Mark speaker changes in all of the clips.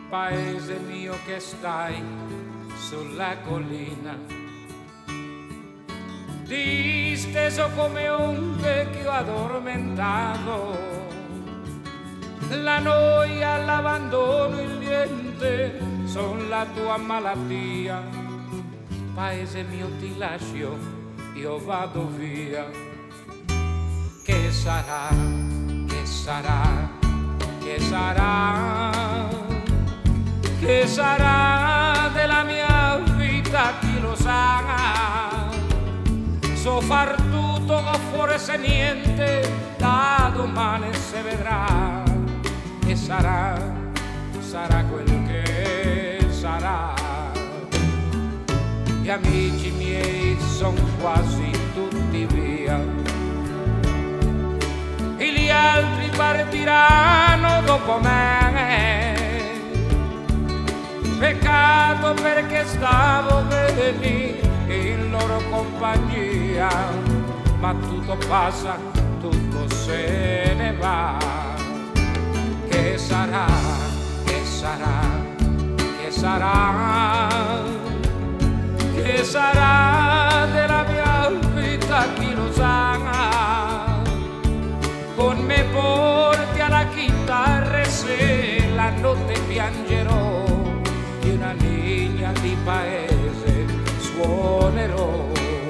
Speaker 1: paese mio che stai sulla collina, disteso come un vecchio addormentato. La noia, l'abbandono, il niente son la tua malattia. Paese mio ti lascio, io vado via. Che sarà, che sarà, che sarà, che sarà della mia vita, chi lo sa. So far tutto, ma forse niente, da domani si vedrà. E sarà, sarà quel che sarà. Gli amici miei son quasi tutti via e gli altri partiranno dopo me. Peccato perché stavo bene in loro compagnia, ma tutto passa, tutto se ne va. Che sarà, che sarà, che sarà, che sarà della mia vita, chi lo sa. Con me porti alla chitarra e se la notte piangerò, di una linea di paese suonerò.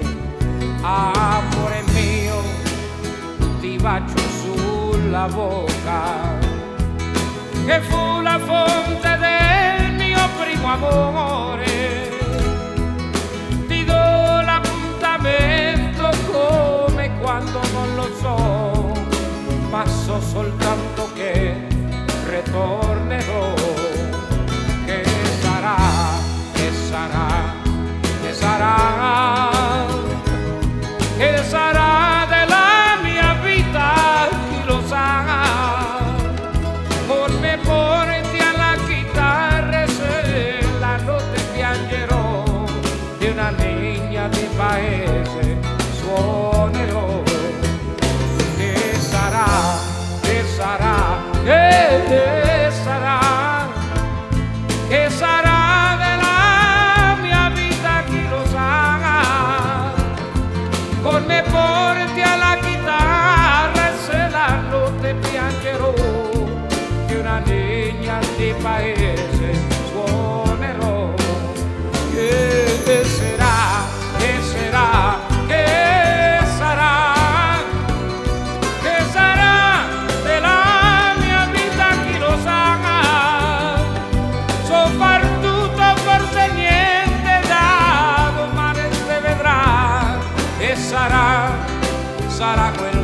Speaker 1: Amore mio, ti bacio sulla bocca, che fu la fonte del mio primo amore. Ti do l'appuntamento come quando non lo so, ma so soltanto che ritornerò. Che sarà, che sarà, che sarà, che sarà della mia vita, chi lo sa. Con me porti alla chitarra e se la notte piangerò, di una legna di paese suonerò. Che sarà, che sarà, che sarà, che sarà della mia vita, chi lo sa. Con me porti alla chitarra e se la notte piangerò, di una legna di paese suonerò. Che sarà, che sarà, che sarà, che sarà della mia vita, chi lo sa. So far tutto, forse niente, da domani si vedrà. E sarà, sarà quel